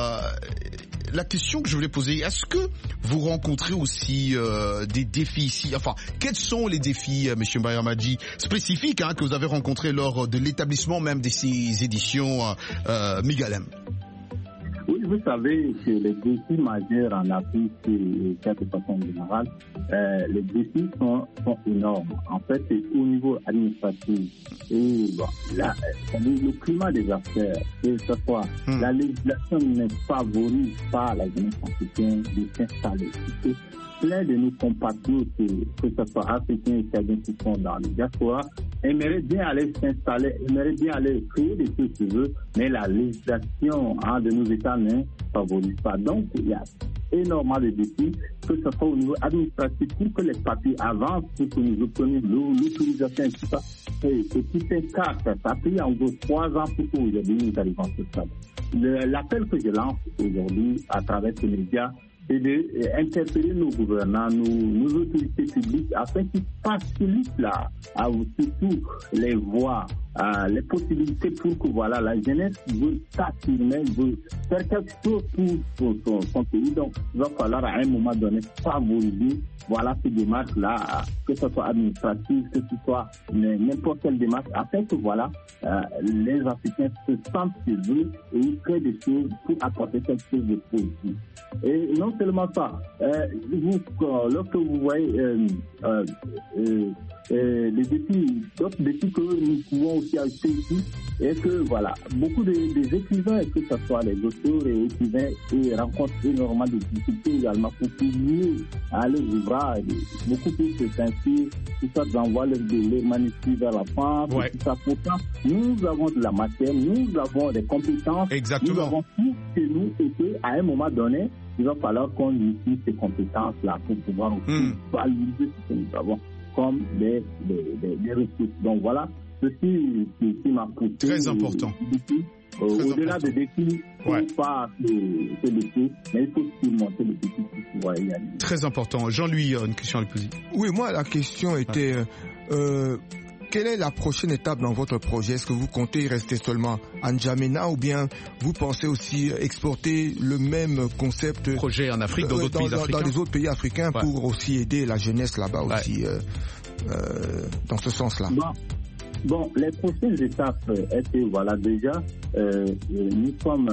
La question que je voulais poser, est-ce que vous rencontrez aussi des défis ici? Enfin, quels sont les défis, M. Bayramadi, spécifiques que vous avez rencontrés lors de l'établissement même de ces éditions Migalem? Oui, vous savez que les défis majeurs en Afrique, de façon générale, les défis sont énormes. En fait, c'est au niveau administratif. Et bon, le climat des affaires, que ce soit la législation ne favorise pas la jeunesse africaine de s'installer. Plein de nos compatriotes, que ce soit africains et tchadiens qui sont dans les diasporas, aimeraient bien aller s'installer, aimeraient bien aller créer des choses chez eux, mais la législation de nos États ne favorise pas. Donc, il y a énormément de défis, que ce soit au niveau administratif, pour que les papiers avancent, pour que nous obtenions l'autorisation et tout ça. Et tout ces cas, ça a pris en gros 3 ans pour qu'aujourd'hui nous arrivons à ce stade. L'appel que je lance aujourd'hui à travers ces médias, c'est d'interpeller nos gouvernants, nos autorités publiques, afin qu'ils facilitent surtout les voies, les possibilités pour que voilà, la jeunesse veut s'affirmer, veut faire quelque chose pour son pays. Donc, il va falloir à un moment donné favoriser ces démarches-là, que ce soit administratif, que ce soit n'importe quelle démarche, afin que les Africains se sentent chez eux et ils créent des choses pour apporter quelque chose de positif. Et non seulement ça, lorsque vous voyez les défis, d'autres défis que nous pouvons aussi ajouter ici, et que beaucoup des écrivains, que ce soit les auteurs et écrivains, rencontrent énormément de difficultés également pour publier leurs ouvrages, beaucoup plus de s'inspirent, tout ça d'envoyer les manuscrits vers la France, tout ça. Pourtant, nous avons de la matière, nous avons des compétences, nous avons tout chez nous, et qu'à un moment donné, il va falloir qu'on utilise ces compétences-là pour pouvoir aussi valoriser ce que nous avons comme des ressources. Donc voilà, ceci qui m'a poussé. Très important. Au-delà des défis, il ne faut pas se laisser, mais il faut surmonter les défis pour pouvoir y aller. Très important. Jean-Louis, une question à lui poser. Oui, moi, la question était... quelle est la prochaine étape dans votre projet? Est-ce que vous comptez rester seulement à N'Djamena ou bien vous pensez aussi exporter le même concept projet en Afrique, dans d'autres pays africains? Dans les autres pays africains pour aussi aider la jeunesse là-bas aussi dans ce sens-là. Bon, les prochaines étapes étaient déjà nous sommes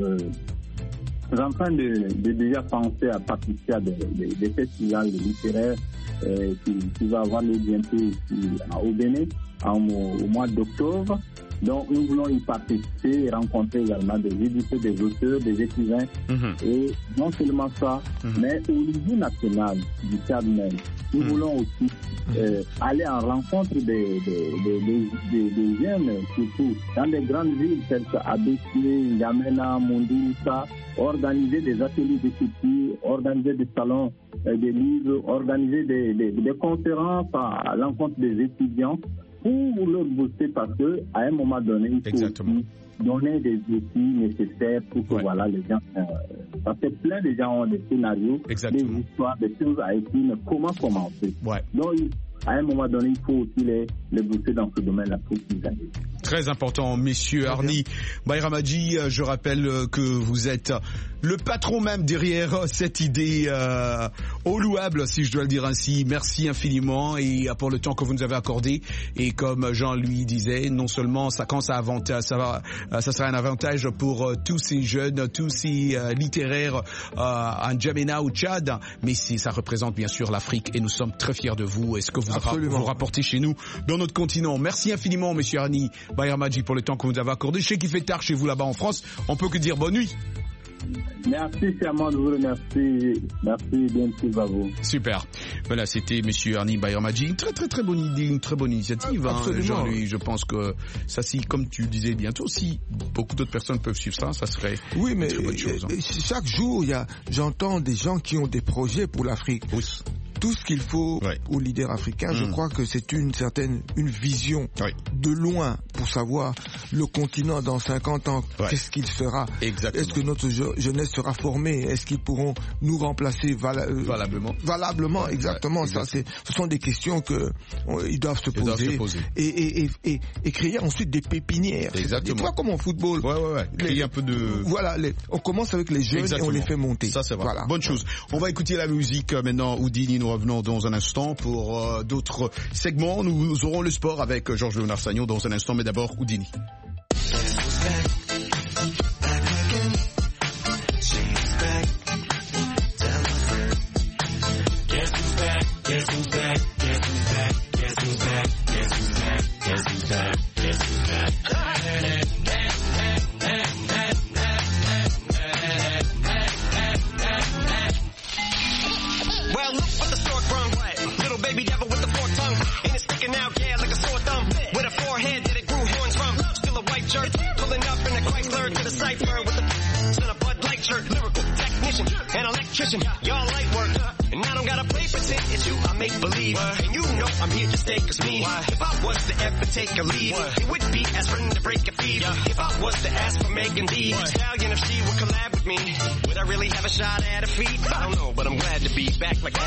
en train de déjà penser à participer à des festivals littéraires qui va avoir lieu bientôt ici au Bénin au mois d'octobre. Donc nous voulons y participer et rencontrer également des éditeurs, des auteurs, des écrivains. Et non seulement ça, mais au niveau national du Tchad même, nous voulons aussi aller en rencontre des jeunes, surtout dans des grandes villes telles que Abéché, N'Djamena, Mondoussa, organiser des ateliers d'écriture, organiser des salons des livres, organiser des conférences à l'encontre des étudiants pour leur booster, parce que à un moment donné, il faut aussi donner des outils nécessaires pour que les gens... parce que plein de gens ont des scénarios, des histoires, des choses à écrire, mais comment commencer? Donc, à un moment donné, il faut aussi les booster dans ce domaine-là pour qu'ils arrivent. Très important, messieurs. Arni Bayramadi, je rappelle que vous êtes le patron même derrière cette idée louable, si je dois le dire ainsi. Merci infiniment et pour le temps que vous nous avez accordé. Et comme Jean-Louis disait, non seulement ça sera un avantage pour tous ces jeunes, tous ces littéraires en N'Djamena ou Tchad, mais ça représente bien sûr l'Afrique et nous sommes très fiers de vous et ce que vous rapportez chez nous dans sur notre continent. Merci infiniment, monsieur Arni Bayramdji, pour le temps que vous nous avez accordé. Je sais qu'il fait tard chez vous là-bas en France. On peut que dire bonne nuit. Merci, c'est à moi de vous remercier. Merci, bien sûr, à vous. Super. Voilà, c'était monsieur Arni Bayramdji. Une très bonne idée, une très bonne initiative. Jean-Louis, je pense que ça, si, comme tu disais bientôt, si beaucoup d'autres personnes peuvent suivre ça serait une très bonne chose. Chaque jour, j'entends des gens qui ont des projets pour l'Afrique. Oui. Tout ce qu'il faut aux leaders africains, je crois que c'est une vision de loin pour savoir le continent dans 50 ans, qu'est-ce qu'il sera. Exactement. Est-ce que notre jeunesse sera formée? Est-ce qu'ils pourront nous remplacer valablement, exactement. Ça, ce sont des questions que ils doivent se poser. Et créer ensuite des pépinières. Exactement. Tu vois, comme en football. Créer un peu de... Voilà, on commence avec les jeunes et on les fait monter. Ça, c'est vrai. Voilà. Bonne chose. On va écouter la musique maintenant. Houdini, nous revenons dans un instant pour d'autres segments. Nous aurons le sport avec Georges Léonard Sagnon dans un instant, mais d'abord Houdini. Y'all light work, and I don't gotta play pretend it's you. I make believe, and you know I'm here to stay. Cause me, if I was to ever take a lead, it would be aspirin to break a feed. If I was to ask for Megan Thee Stallion, if she would collab with me, would I really have a shot at a feat? I don't know, but I'm glad to be back like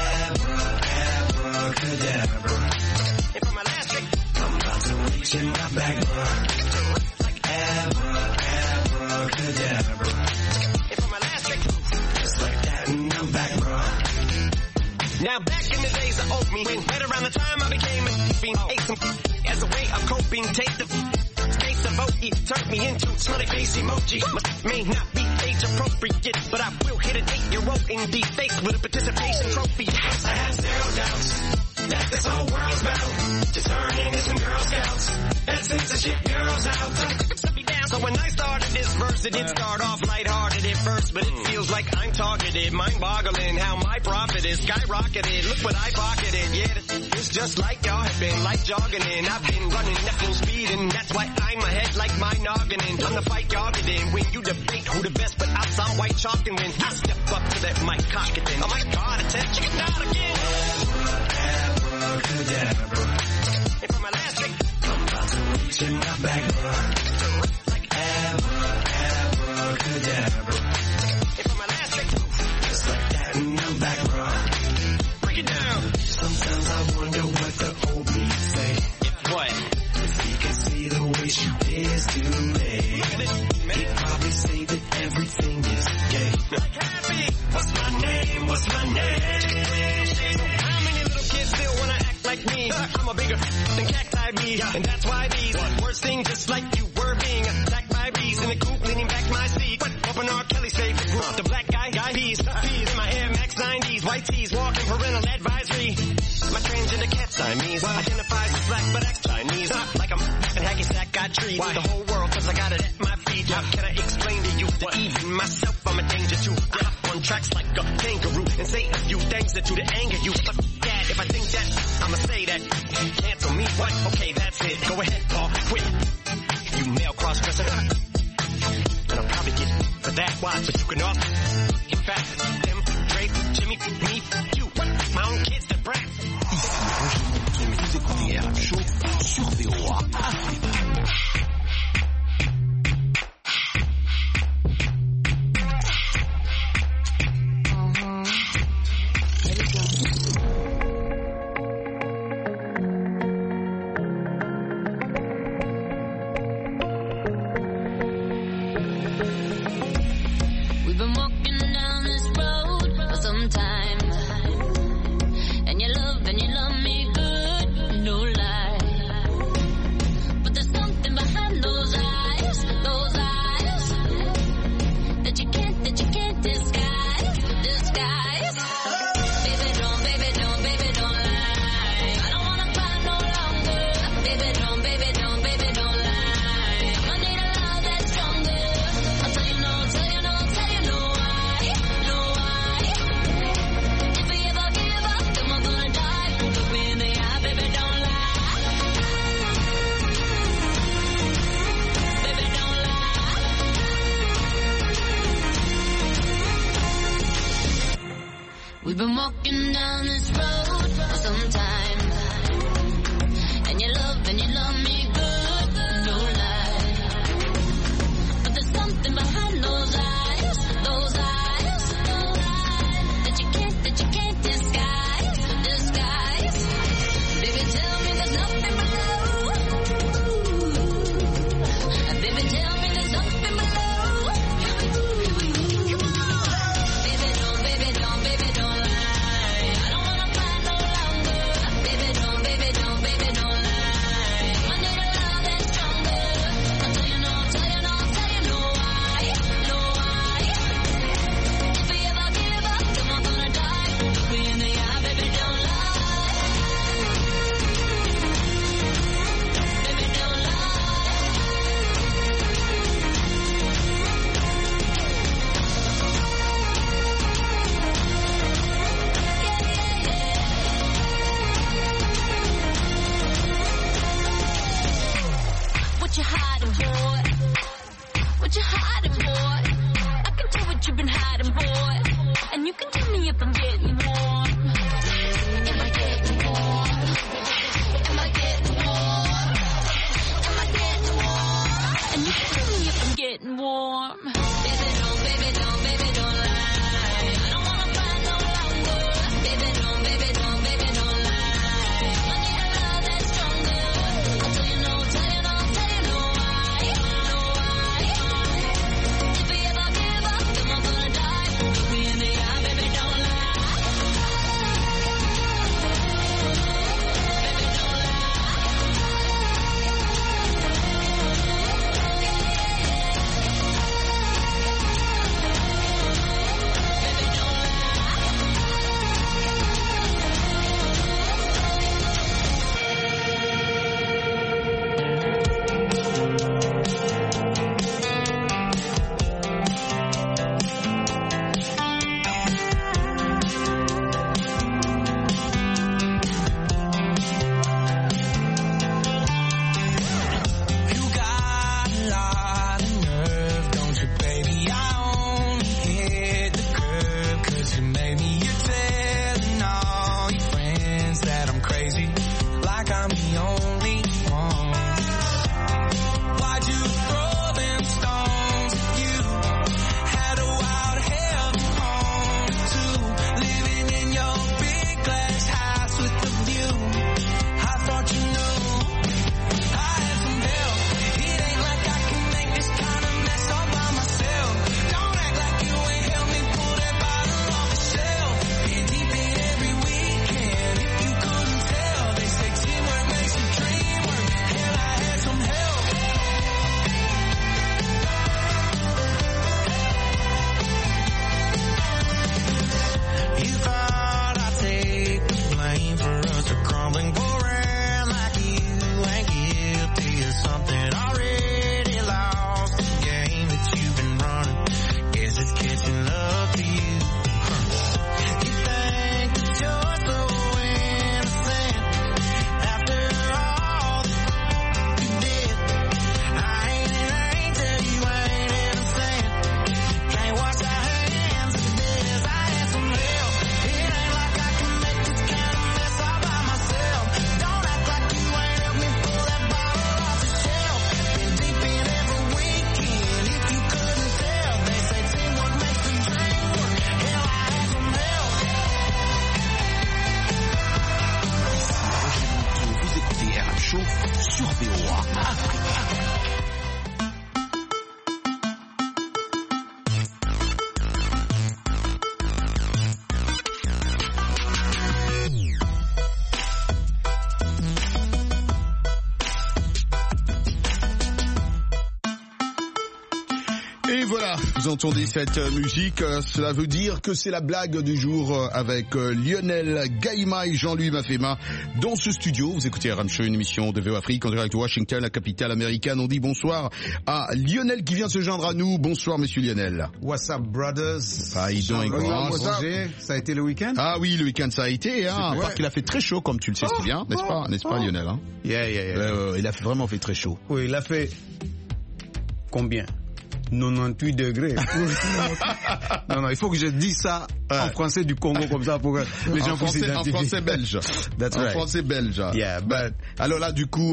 abracadabra. And for my last trick, I'm about to reach in my bag, like abracadabra. And for my last trick, just like that, and I'm back, bro. Now back in the days of old me, right around the time I became a fiend, ate some as a way of coping, take the taste of OE, turned me into smiley face emoji. May not be age appropriate, but I will hit an 8-year-old in the face with a participation trophy. Yes, I have zero doubts that this whole world's bound to turn into some Girl Scouts and censorship girls out. So when I started this verse, it did start off lighthearted at first, but it feels like I'm targeted, mind-boggling how my profit is skyrocketed. Look what I pocketed, yeah, it's just like y'all have been, like jogging in. I've been running at full speed, and that's why I'm ahead like my noggin. I'm the fight y'all get in when you debate who the best, but I sound white chalk, and when I step up to that mic, cock it in. Oh my God, attention, get down again. Abracadabra. And for my last trick, I'm about to reach in my bag, abracadabra. And for my last trick, just like that, and I'm back, bro. Break it down. Sometimes I wonder what the old me say. What? If he could see the way she is today, he'd probably say that everything is gay. Like happy. What's my name? What's my name? How many little kids still wanna act like me? I'm a bigger than cacti me, and that's why these words sing just like you were being attacked by bees in the coop, leaning back my seat. Open R. Kelly's favorite group, the black guy, peas in my Air Max 90s, white tees, walking parental advisory. My transgender cat Siamese identifies as black but acts Chinese, like I'm and hacky sack got trees. The whole world, cause I got it at my feet. How can I explain to you that even myself I'm a danger to? I hop on tracks like a kangaroo and say a few things that do to anger you. Fuck that, if I think that, I'ma say that. Cancel me, what? Okay, that's it. Go ahead, Paul, quit. You male cross-dresser. And I'll probably get for that watch, but you can all. In fact, them, Drake, Jimmy, me, you, my own kids, the brat. Ici, vous écoutez RM Show sur VOA Afrique. We've been walking down this road for some time We've been walking down this road for some time, and you love me good, no lie. But there's something behind those eyes that you can't disguise. Baby, tell me there's nothing below. Baby, tell me there's nothing below. Come on. Baby, don't lie. I don't wanna fight no longer. Baby, don't lie. I need a love that's stronger. I'll tell you no why. If we ever give up, then we're gonna die. Look me in the eye, baby, don't lie. Baby, don't What you hiding, boy? What you hiding, boy? I can tell what you've been hiding, boy. And you can tell me if I'm getting warm. Am I getting warm? Am I getting warm? Am I getting warm? And you can tell me if I'm getting warm. Baby, don't lie. I don't wanna fight no longer. Baby, don't lie. I need a love that's stronger. I'll tell you no why. If we ever give up, then we're gonna die. Look me in the eye, baby, don't lie. Baby, don't You got a lot of nerve, don't you, baby? I only hit the curb 'cause you made me. You're telling all your friends that I'm crazy, like I'm the only one. Why'd you throw them stones? You had a wild hell of home too, living in your big glass house with the view. I thought you knew I had some help. It ain't like I can make this kind of mess all by myself. Don't act like you ain't helped me pull that bottle off the shelf. And deep in every weekend, if you couldn't tell, they say teamwork makes the dream work. Hell, I had some help. You thought I'd take the blame for us to crumbling, go around like you ain't guilty of something already lost. The game that you've been running, guess it's catching up to you. You think that you're so innocent after all that you did. I ain't an angel, you ain't innocent. Can't wash our hands of this. I had some help. It ain't like I can make this kind of mess all by myself. Don't act like you ain't helped me pull that bottle off the shelf. Been deep in every weekend, if you couldn't tell. They say teamwork makes the dream work. Hell, I had some help. Vous écoutez RM Show sur VOA. Et voilà, vous entendez cette musique, cela veut dire que c'est la blague du jour avec Lionel Gaïma et Jean-Louis Mafema dans ce studio. Vous écoutez RM Show, une émission de VOA Afrique en direct de Washington, la capitale américaine. On dit bonsoir à Lionel qui vient se joindre à nous. Bonsoir monsieur Lionel. What's up brothers? How you doing, Roger, ça a été le week-end? Ah oui, le week-end ça a été, hein. Parce qu'il a fait très chaud comme tu le sais si bien, n'est-ce pas Lionel, hein? Yeah. Il a vraiment fait très chaud. Oui, il a fait combien? 98 degrés. Non, il faut que je dise ça en français du Congo comme ça pour que les gens puissent s'identifier. En français belge. That's right. En français belge. Yeah, but... Alors là, du coup,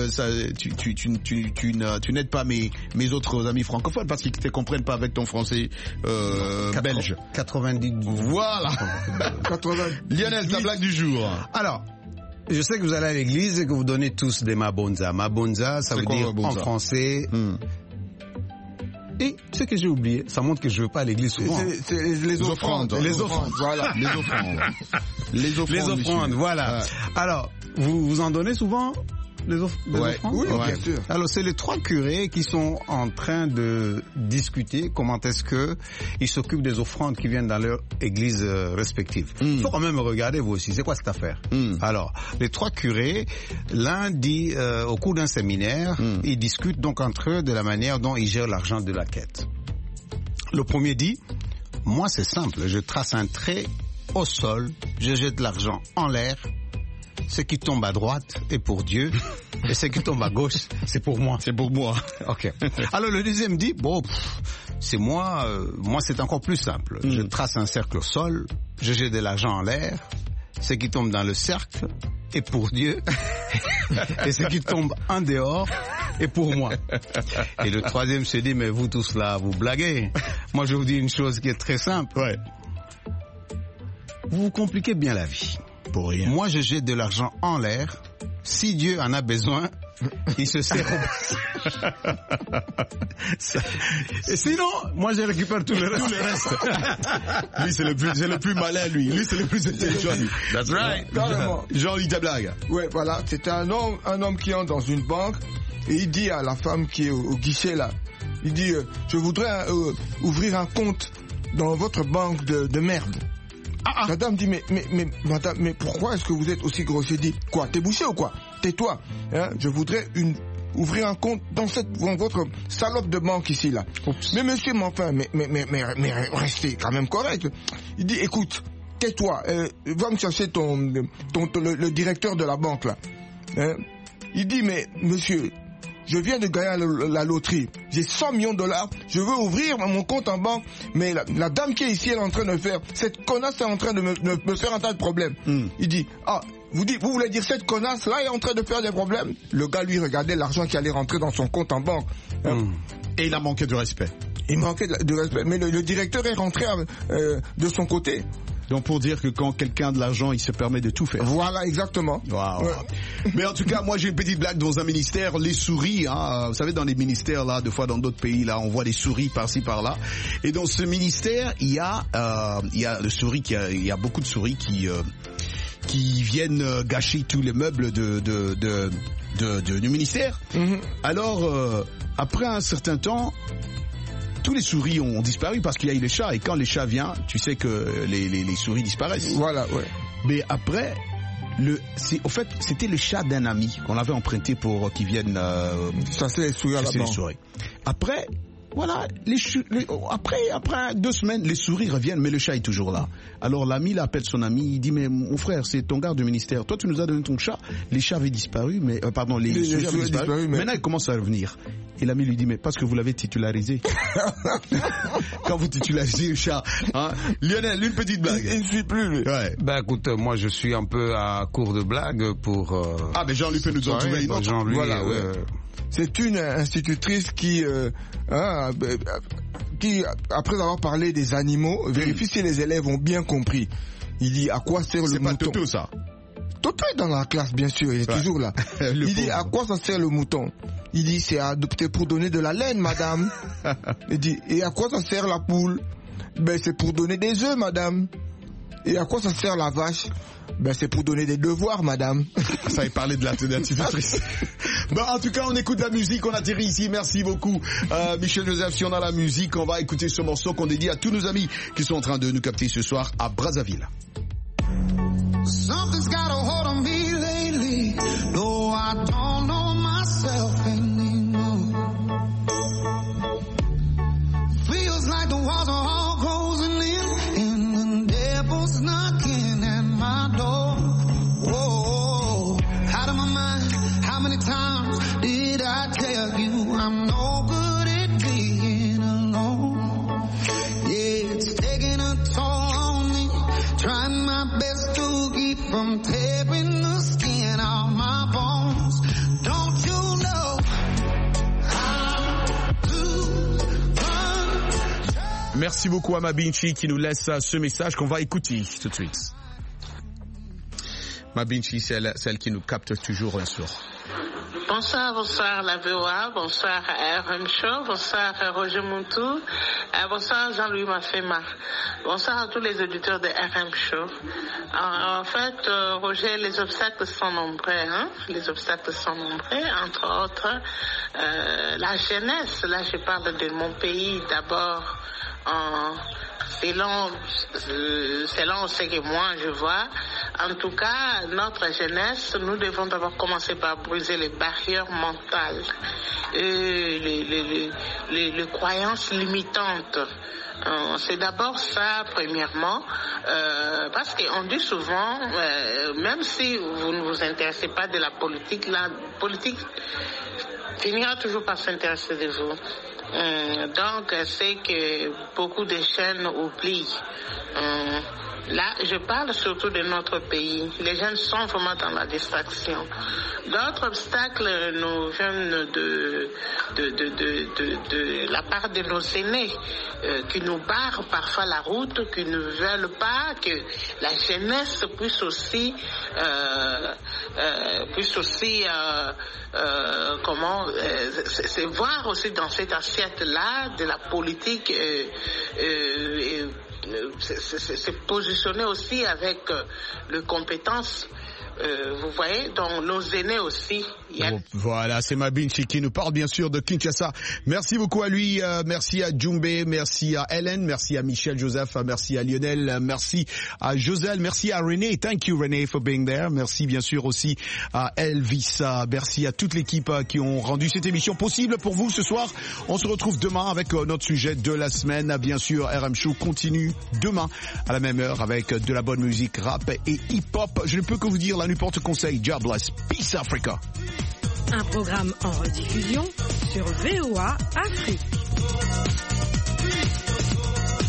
tu n'aides pas mes autres amis francophones parce qu'ils ne te comprennent pas avec ton français belge. 90. Voilà. 80. Lionel, ta blague du jour. Alors, je sais que vous allez à l'église et que vous donnez tous des mabonza. Mabonza, ça veut dire en français... Et ce que j'ai oublié, ça montre que je ne vais pas à l'église souvent. C'est les offrandes. Les offrandes, voilà. Les offrandes. Les offrandes, voilà. Ouais. Alors, vous en donnez souvent les offrandes? Oui, bien sûr. Alors, c'est les 3 curés qui sont en train de discuter comment est-ce que ils s'occupent des offrandes qui viennent dans leur église respective. Il faut quand même regarder vous aussi, c'est quoi cette affaire? Alors, les 3 curés, l'un dit au cours d'un séminaire, ils discutent donc entre eux de la manière dont ils gèrent l'argent de la quête. Le premier dit, moi c'est simple, je trace un trait au sol, je jette l'argent en l'air, ce qui tombe à droite est pour Dieu, et ce qui tombe à gauche, c'est pour moi. C'est pour moi. Ok. Alors le deuxième dit, bon, c'est moi c'est encore plus simple. Je trace un cercle au sol, je jette de l'argent en l'air, ce qui tombe dans le cercle est pour Dieu, et ce qui tombe en dehors est pour moi. Et le troisième se dit, mais vous tous là, vous blaguez. Moi je vous dis une chose qui est très simple. Ouais. Vous vous compliquez bien la vie. Pour rien. Moi, je jette de l'argent en l'air. Si Dieu en a besoin, il se sert. Et sinon, moi, je récupère tout le reste. Lui, c'est le plus malin, lui. Lui, c'est le plus intelligent. That's right. Carrément. Jean-Louis ta blague. Ouais, voilà. C'était un homme qui entre dans une banque et il dit à la femme qui est au guichet là, il dit, je voudrais ouvrir un compte dans votre banque de merde. La dame dit, madame, mais pourquoi est-ce que vous êtes aussi grossier? Dit, quoi, t'es bouché ou quoi? Tais-toi. Hein, je voudrais ouvrir un compte dans votre salope de banque ici, là. Oups. Mais monsieur, mais enfin, mais restez quand même correct. Il dit, écoute, tais-toi, va me chercher le directeur de la banque, là. Hein? Il dit, mais monsieur, je viens de gagner la loterie. J'ai 100 millions de dollars. Je veux ouvrir mon compte en banque. Mais la dame qui est ici, elle est en train de faire... Cette connasse est en train de me faire un tas de problèmes. Il dit, vous voulez dire cette connasse-là est en train de faire des problèmes? Le gars, lui, regardait l'argent qui allait rentrer dans son compte en banque. Et il a manqué de respect. Il manquait de respect. Mais le directeur est rentré de son côté. Donc pour dire que quand quelqu'un a de l'argent, il se permet de tout faire. Voilà, exactement. Wow. Ouais. Mais en tout cas, moi j'ai une petite blague dans un ministère, les souris, hein, vous savez dans les ministères là, des fois dans d'autres pays là, on voit des souris par-ci par-là. Et dans ce ministère, il y a beaucoup de souris qui viennent gâcher tous les meubles du ministère. Alors après un certain temps, tous les souris ont disparu parce qu'il y a eu les chats, et quand les chats viennent, tu sais que les souris disparaissent. Voilà, ouais. Mais après, au fait, c'était le chat d'un ami qu'on avait emprunté pour qu'ils viennent chasser les souris à la banque. Après, voilà, après 2 semaines, les souris reviennent, mais le chat est toujours là. Alors l'ami l'appelle son ami, il dit, mais mon frère, c'est ton garde du ministère. Toi, tu nous as donné ton chat, les chats avaient disparu, mais les souris avaient disparu. Maintenant, ils commencent à revenir. Et l'ami lui dit, mais parce que vous l'avez titularisé. Quand vous titularisez le chat, hein. Lionel, une petite blague. Il ne suit plus, lui. Ouais. Ben écoute, moi je suis un peu à court de blagues pour... mais Jean-Louis peut nous en trouver une autre. Jean-Louis, voilà, c'est une institutrice qui, après avoir parlé des animaux, vérifie si les élèves ont bien compris. Il dit, à quoi sert le mouton? C'est pas Toto, ça. Toto est dans la classe, bien sûr, il est toujours là. Il dit, à quoi ça sert le mouton? Il dit, c'est pour donner de la laine, madame. Il dit, et à quoi ça sert la poule? Ben, c'est pour donner des œufs, madame. Et à quoi ça sert la vache? Ben, c'est pour donner des devoirs, madame. Ça y parlait de l'institutrice. Bon, en tout cas, on écoute la musique, on atterrit ici. Merci beaucoup, Michel Joseph. Si on a la musique, on va écouter ce morceau qu'on dédie à tous nos amis qui sont en train de nous capter ce soir à Brazzaville. Something's got a hold on me lately. No, I don't know myself anymore. Feels like the walls are all closing in, and the devil's knocking at my door. Whoa, out of my mind. How many times did I tell you I'm no good at being from tearing the skin off my bones. Don't you know how to run? Merci beaucoup à Mabinchi qui nous laisse ce message qu'on va écouter tout de suite. Mabinchi, c'est celle qui nous capte toujours un soir. Bonsoir, bonsoir la VOA, bonsoir RM Show, bonsoir Roger Montou, bonsoir Jean-Louis Mafema, bonsoir à tous les auditeurs de RM Show. En fait, Roger, les obstacles sont nombreux, les obstacles sont nombreux, entre autres la jeunesse. Là, je parle de mon pays d'abord. Selon ce que moi je vois, en tout cas, notre jeunesse, nous devons d'abord commencer par briser les barrières mentales, les croyances limitantes. C'est d'abord ça, premièrement, parce qu'on dit souvent, même si vous ne vous intéressez pas de la politique finira toujours par s'intéresser de vous. Donc, c'est que beaucoup de jeunes oublient. Là, je parle surtout de notre pays. Les jeunes sont vraiment dans la distraction. D'autres obstacles nous viennent de la part de nos aînés qui nous barrent parfois la route, qui ne veulent pas que la jeunesse puisse aussi se voir aussi dans cette assiette-là de la politique. Se positionner aussi avec les compétences, vous voyez, dans nos aînés aussi. Voilà, c'est Mabinchi qui nous parle bien sûr de Kinshasa. Merci beaucoup à lui, merci à Djumbe, merci à Hélène, merci à Michel Joseph, merci à Lionel, merci à Joselle, merci à René. Thank you René for being there. Merci bien sûr aussi à Elvisa, merci à toute l'équipe qui ont rendu cette émission possible pour vous ce soir. On se retrouve demain avec notre sujet de la semaine. Bien sûr, RM Show continue demain à la même heure avec de la bonne musique rap et hip-hop. Je ne peux que vous dire la nuit porte conseil. God bless. Peace Africa. Un programme en rediffusion sur VOA Afrique.